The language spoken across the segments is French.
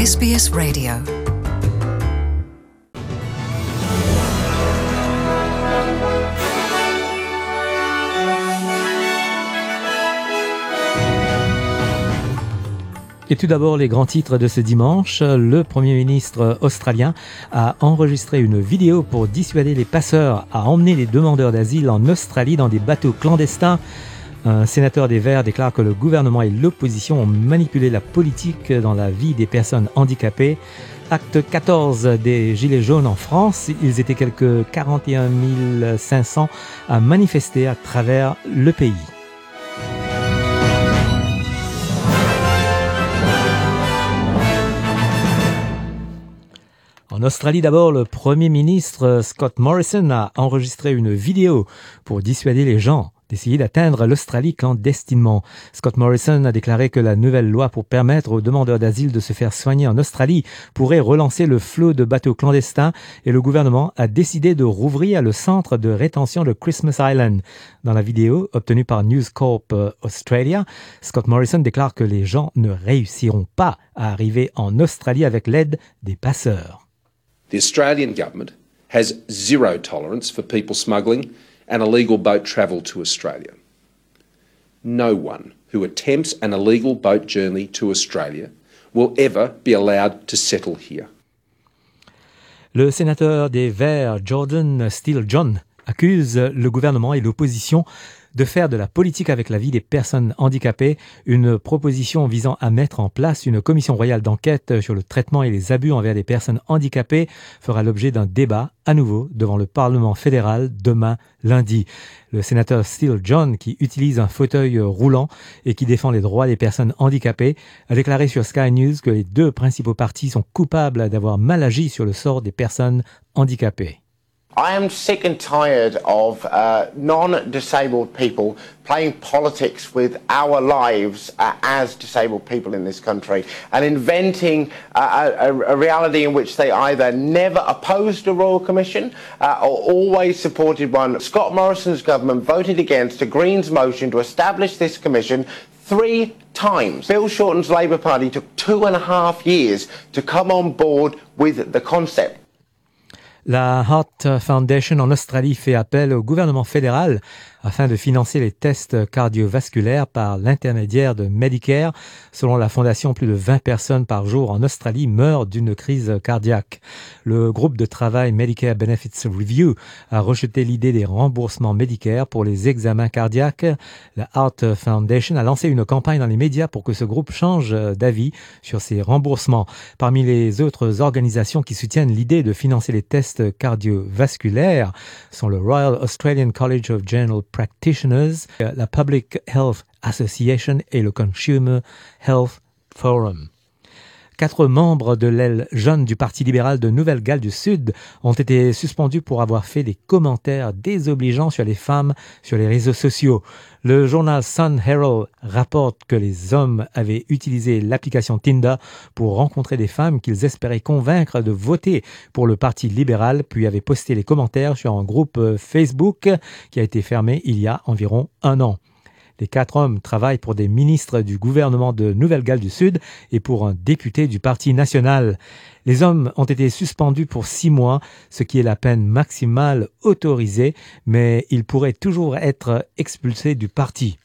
SBS Radio. Et tout d'abord, les grands titres de ce dimanche. Le Premier ministre australien a enregistré une vidéo pour dissuader les passeurs à emmener les demandeurs d'asile en Australie dans des bateaux clandestins. Un sénateur des Verts déclare que le gouvernement et l'opposition ont manipulé la politique dans la vie des personnes handicapées. Acte 14 des Gilets jaunes en France. Ils étaient quelques 41 500 à manifester à travers le pays. En Australie d'abord, le Premier ministre Scott Morrison a enregistré une vidéo pour dissuader les gens d'essayer d'atteindre l'Australie clandestinement. Scott Morrison a déclaré que la nouvelle loi pour permettre aux demandeurs d'asile de se faire soigner en Australie pourrait relancer le flot de bateaux clandestins et le gouvernement a décidé de rouvrir le centre de rétention de Christmas Island. Dans la vidéo obtenue par News Corp Australia, Scott Morrison déclare que les gens ne réussiront pas à arriver en Australie avec l'aide des passeurs. The Australian government has zero tolerance for people smuggling and illegal boat travel to Australia. No one who attempts an illegal boat journey to Australia will ever be allowed to settle here. Le sénateur des Verts, Jordan Steele-John, accuse le gouvernement et l'opposition de faire de la politique avec la vie des personnes handicapées, une proposition visant à mettre en place une commission royale d'enquête sur le traitement et les abus envers les personnes handicapées fera l'objet d'un débat à nouveau devant le Parlement fédéral demain lundi. Le sénateur Steele-John, qui utilise un fauteuil roulant et qui défend les droits des personnes handicapées, a déclaré sur Sky News que les deux principaux partis sont coupables d'avoir mal agi sur le sort des personnes handicapées. I am sick and tired of non-disabled people playing politics with our lives as disabled people in this country and inventing a reality in which they either never opposed a Royal Commission or always supported one. Scott Morrison's government voted against a Greens motion to establish this commission 3 times. Bill Shorten's Labour Party took 2.5 years to come on board with the concept. La Heart Foundation en Australie fait appel au gouvernement fédéral afin de financer les tests cardiovasculaires par l'intermédiaire de Medicare. Selon la fondation, plus de 20 personnes par jour en Australie meurent d'une crise cardiaque. Le groupe de travail Medicare Benefits Review a rejeté l'idée des remboursements Medicare pour les examens cardiaques. La Heart Foundation a lancé une campagne dans les médias pour que ce groupe change d'avis sur ces remboursements. Parmi les autres organisations qui soutiennent l'idée de financer les tests cardiovasculaires sont le Royal Australian College of General Practitioners, la Public Health Association et le Consumer Health Forum. 4 membres de l'aile jeune du Parti libéral de Nouvelle-Galles du Sud ont été suspendus pour avoir fait des commentaires désobligeants sur les femmes sur les réseaux sociaux. Le journal Sun Herald rapporte que les hommes avaient utilisé l'application Tinder pour rencontrer des femmes qu'ils espéraient convaincre de voter pour le Parti libéral, puis avaient posté les commentaires sur un groupe Facebook qui a été fermé il y a environ 1 an. Les 4 hommes travaillent pour des ministres du gouvernement de Nouvelle-Galles du Sud et pour un député du Parti national. Les hommes ont été suspendus pour 6 mois, ce qui est la peine maximale autorisée, mais ils pourraient toujours être expulsés du parti.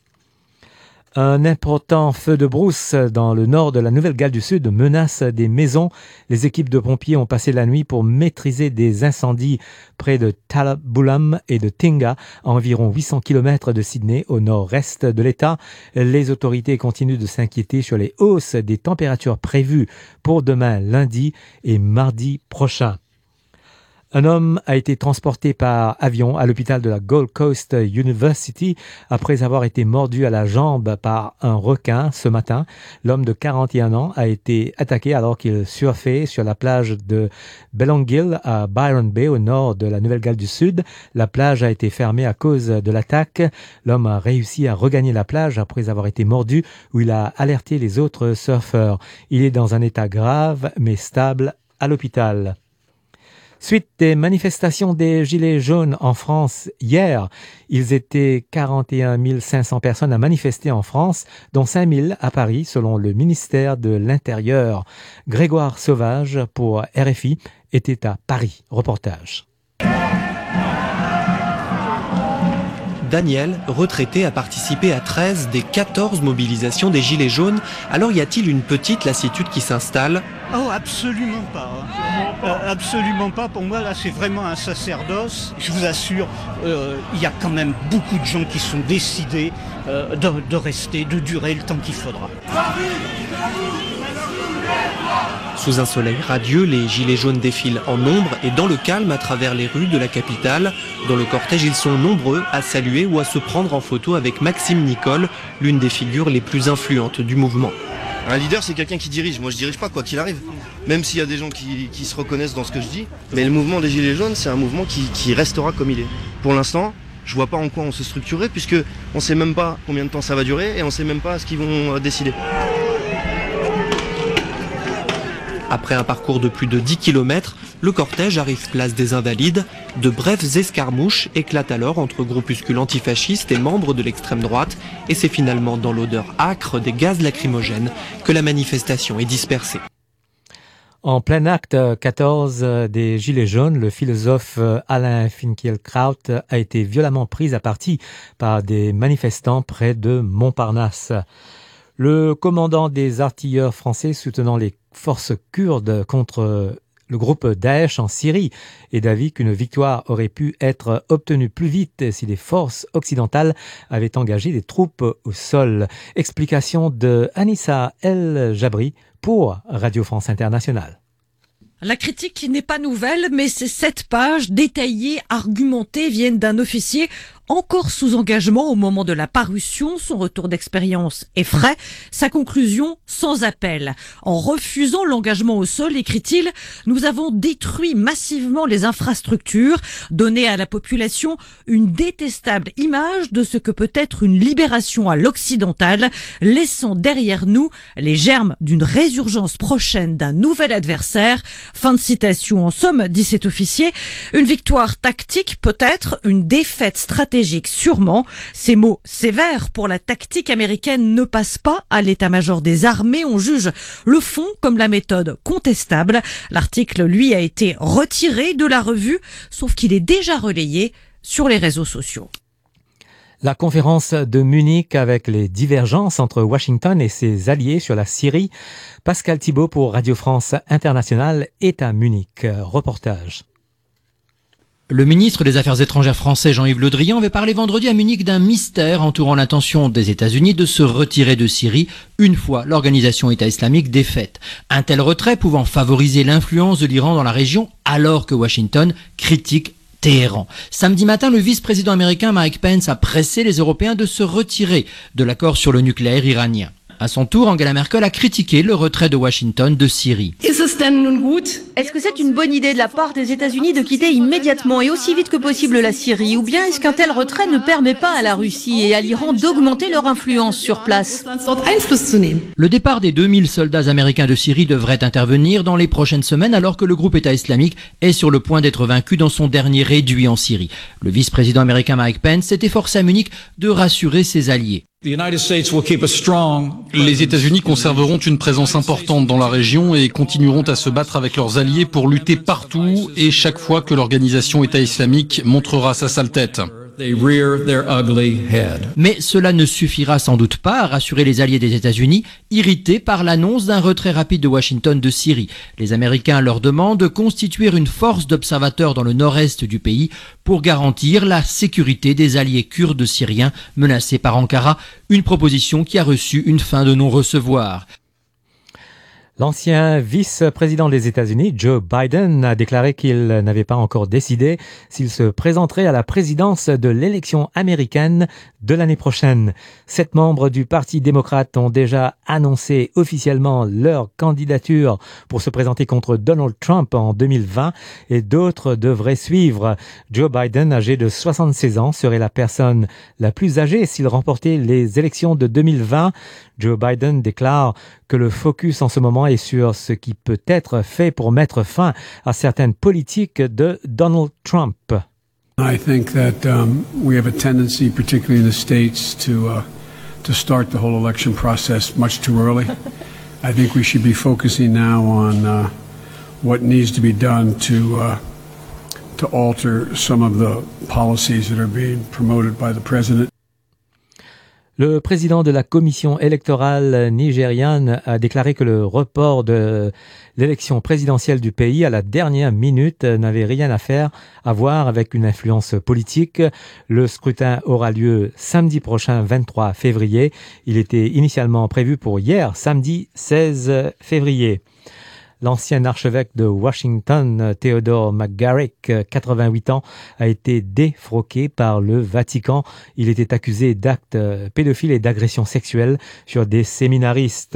Un important feu de brousse dans le nord de la Nouvelle-Galles du Sud menace des maisons. Les équipes de pompiers ont passé la nuit pour maîtriser des incendies près de Tallabulam et de Tinga, à environ 800 km de Sydney, au nord-est de l'État. Les autorités continuent de s'inquiéter sur les hausses des températures prévues pour demain lundi et mardi prochain. Un homme a été transporté par avion à l'hôpital de la Gold Coast University après avoir été mordu à la jambe par un requin ce matin. L'homme de 41 ans a été attaqué alors qu'il surfait sur la plage de Belongil à Byron Bay au nord de la Nouvelle-Galles du Sud. La plage a été fermée à cause de l'attaque. L'homme a réussi à regagner la plage après avoir été mordu où il a alerté les autres surfeurs. Il est dans un état grave mais stable à l'hôpital. Suite des manifestations des Gilets jaunes en France hier, ils étaient 41 500 personnes à manifester en France, dont 5 000 à Paris, selon le ministère de l'Intérieur. Grégoire Sauvage pour RFI était à Paris. Reportage. Daniel, retraité, a participé à 13 des 14 mobilisations des Gilets jaunes. Alors y a-t-il une petite lassitude qui s'installe ? Oh, absolument pas. Absolument pas. Pour moi, là, c'est vraiment un sacerdoce. Je vous assure, il y a quand même beaucoup de gens qui sont décidés de rester, de durer le temps qu'il faudra. Sous un soleil radieux, les Gilets jaunes défilent en nombre et dans le calme à travers les rues de la capitale. Dans le cortège, ils sont nombreux à saluer ou à se prendre en photo avec Maxime Nicole, l'une des figures les plus influentes du mouvement. Un leader, c'est quelqu'un qui dirige. Moi, je dirige pas, quoi qu'il arrive. Même s'il y a des gens qui se reconnaissent dans ce que je dis. Mais le mouvement des Gilets jaunes, c'est un mouvement qui restera comme il est. Pour l'instant, je vois pas en quoi on se structurerait, puisque on sait même pas combien de temps ça va durer et on sait même pas ce qu'ils vont décider. Après un parcours de plus de 10 km, le cortège arrive place des Invalides. De brèves escarmouches éclatent alors entre groupuscules antifascistes et membres de l'extrême droite. Et c'est finalement dans l'odeur âcre des gaz lacrymogènes que la manifestation est dispersée. En plein acte 14 des Gilets jaunes, le philosophe Alain Finkielkraut a été violemment pris à partie par des manifestants près de Montparnasse. Le commandant des artilleurs français soutenant les forces kurdes contre le groupe Daesh en Syrie est d'avis qu'une victoire aurait pu être obtenue plus vite si les forces occidentales avaient engagé des troupes au sol. Explication de Anissa El Jabri pour Radio France Internationale. La critique n'est pas nouvelle, mais ces 7 pages détaillées, argumentées, viennent d'un officier encore sous engagement au moment de la parution. Son retour d'expérience est frais, sa conclusion sans appel. En refusant l'engagement au sol, écrit-il, nous avons détruit massivement les infrastructures, donné à la population une détestable image de ce que peut être une libération à l'occidental, laissant derrière nous les germes d'une résurgence prochaine d'un nouvel adversaire. Fin de citation. En somme, dit cet officier, une victoire tactique peut-être, une défaite stratégique sûrement. Ces mots sévères pour la tactique américaine ne passent pas à l'état-major des armées. On juge le fond comme la méthode contestable. L'article, lui, a été retiré de la revue, sauf qu'il est déjà relayé sur les réseaux sociaux. La conférence de Munich avec les divergences entre Washington et ses alliés sur la Syrie. Pascal Thibault pour Radio France Internationale est à Munich. Reportage. Le ministre des Affaires étrangères français Jean-Yves Le Drian avait parlé vendredi à Munich d'un mystère entourant l'intention des États-Unis de se retirer de Syrie une fois l'organisation État islamique défaite. Un tel retrait pouvant favoriser l'influence de l'Iran dans la région alors que Washington critique Téhéran. Samedi matin, le vice-président américain Mike Pence a pressé les Européens de se retirer de l'accord sur le nucléaire iranien. À son tour, Angela Merkel a critiqué le retrait de Washington de Syrie. Est-ce que c'est une bonne idée de la part des États-Unis de quitter immédiatement et aussi vite que possible la Syrie? Ou bien est-ce qu'un tel retrait ne permet pas à la Russie et à l'Iran d'augmenter leur influence sur place? Le départ des 2000 soldats américains de Syrie devrait intervenir dans les prochaines semaines alors que le groupe État islamique est sur le point d'être vaincu dans son dernier réduit en Syrie. Le vice-président américain Mike Pence s'est efforcé à Munich de rassurer ses alliés. Les États-Unis conserveront une présence importante dans la région et continueront à se battre avec leurs alliés pour lutter partout et chaque fois que l'organisation État islamique montrera sa sale tête. Mais cela ne suffira sans doute pas à rassurer les alliés des États-Unis, irrités par l'annonce d'un retrait rapide de Washington de Syrie. Les Américains leur demandent de constituer une force d'observateurs dans le nord-est du pays pour garantir la sécurité des alliés kurdes syriens menacés par Ankara, une proposition qui a reçu une fin de non-recevoir. L'ancien vice-président des États-Unis, Joe Biden, a déclaré qu'il n'avait pas encore décidé s'il se présenterait à la présidence de l'élection américaine de l'année prochaine. 7 membres du Parti démocrate ont déjà annoncé officiellement leur candidature pour se présenter contre Donald Trump en 2020 et d'autres devraient suivre. Joe Biden, âgé de 76 ans, serait la personne la plus âgée s'il remportait les élections de 2020. Joe Biden déclare que le focus en ce moment également et sur ce qui peut être fait pour mettre fin à certaines politiques de Donald Trump. I think that we have a tendency, particularly in the States, to start the whole election process much too early. I think we should be focusing now on what needs to be done to alter some of the policies that are being promoted by the president. Le président de la commission électorale nigériane a déclaré que le report de l'élection présidentielle du pays à la dernière minute n'avait rien à voir avec une influence politique. Le scrutin aura lieu samedi prochain, 23 février. Il était initialement prévu pour hier, samedi 16 février. L'ancien archevêque de Washington, Theodore McGarrick, 88 ans, a été défroqué par le Vatican. Il était accusé d'actes pédophiles et d'agressions sexuelles sur des séminaristes.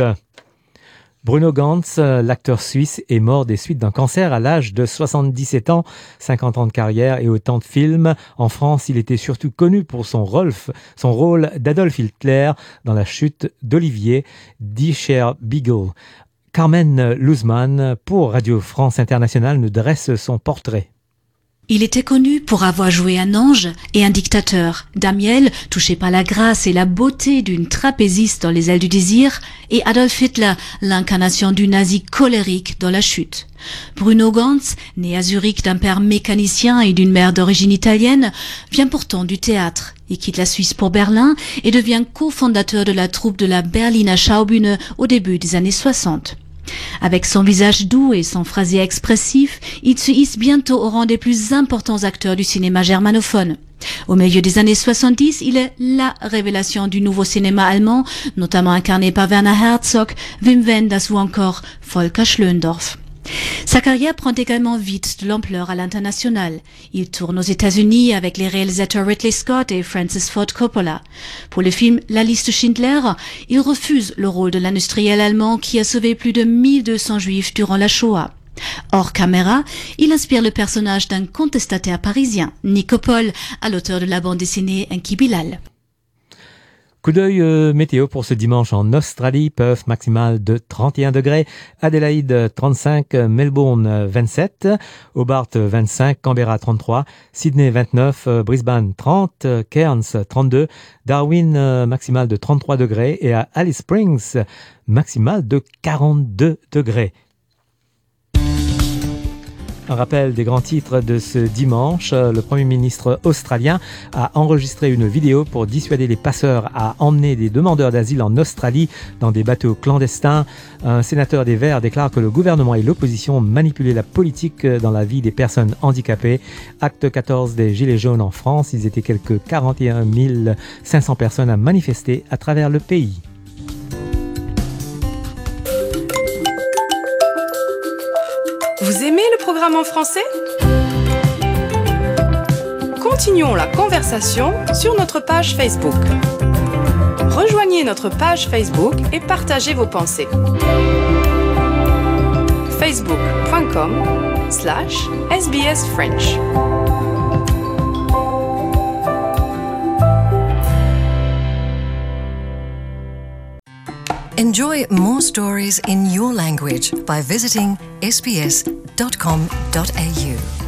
Bruno Ganz, l'acteur suisse, est mort des suites d'un cancer à l'âge de 77 ans, 50 ans de carrière et autant de films. En France, il était surtout connu pour son rôle d'Adolf Hitler dans La chute d'Olivier d'Isherbeagle. Carmen Luzman, pour Radio France Internationale, nous dresse son portrait. Il était connu pour avoir joué un ange et un dictateur, Damiel, touché par la grâce et la beauté d'une trapéziste dans Les ailes du désir, et Adolf Hitler, l'incarnation du nazi colérique dans La chute. Bruno Ganz, né à Zurich d'un père mécanicien et d'une mère d'origine italienne, vient pourtant du théâtre. Il quitte la Suisse pour Berlin et devient cofondateur de la troupe de la Berliner Schaubühne au début des années 60. Avec son visage doux et son phrasé expressif, il se hisse bientôt au rang des plus importants acteurs du cinéma germanophone. Au milieu des années 70, il est la révélation du nouveau cinéma allemand, notamment incarné par Werner Herzog, Wim Wenders ou encore Volker Schlöndorff. Sa carrière prend également vite de l'ampleur à l'international. Il tourne aux États-Unis avec les réalisateurs Ridley Scott et Francis Ford Coppola. Pour le film La liste Schindler, il refuse le rôle de l'industriel allemand qui a sauvé plus de 1200 juifs durant la Shoah. Hors caméra, il inspire le personnage d'un contestataire parisien, Nico Paul, à l'auteur de la bande dessinée Enki Bilal. Coup d'œil météo pour ce dimanche en Australie, Perth maximale de 31 degrés, Adélaïde 35, Melbourne 27, Hobart 25, Canberra 33, Sydney 29, Brisbane 30, Cairns 32, Darwin maximale de 33 degrés et à Alice Springs maximale de 42 degrés. Un rappel des grands titres de ce dimanche. Le Premier ministre australien a enregistré une vidéo pour dissuader les passeurs à emmener des demandeurs d'asile en Australie dans des bateaux clandestins. Un sénateur des Verts déclare que le gouvernement et l'opposition manipulaient la politique dans la vie des personnes handicapées. Acte 14 des Gilets jaunes en France. Ils étaient quelques 41 500 personnes à manifester à travers le pays. Vous aimez le programme en français ? Continuons la conversation sur notre page Facebook. Rejoignez notre page Facebook et partagez vos pensées. facebook.com/SBS French. Enjoy more stories in your language by visiting sbs.com.au.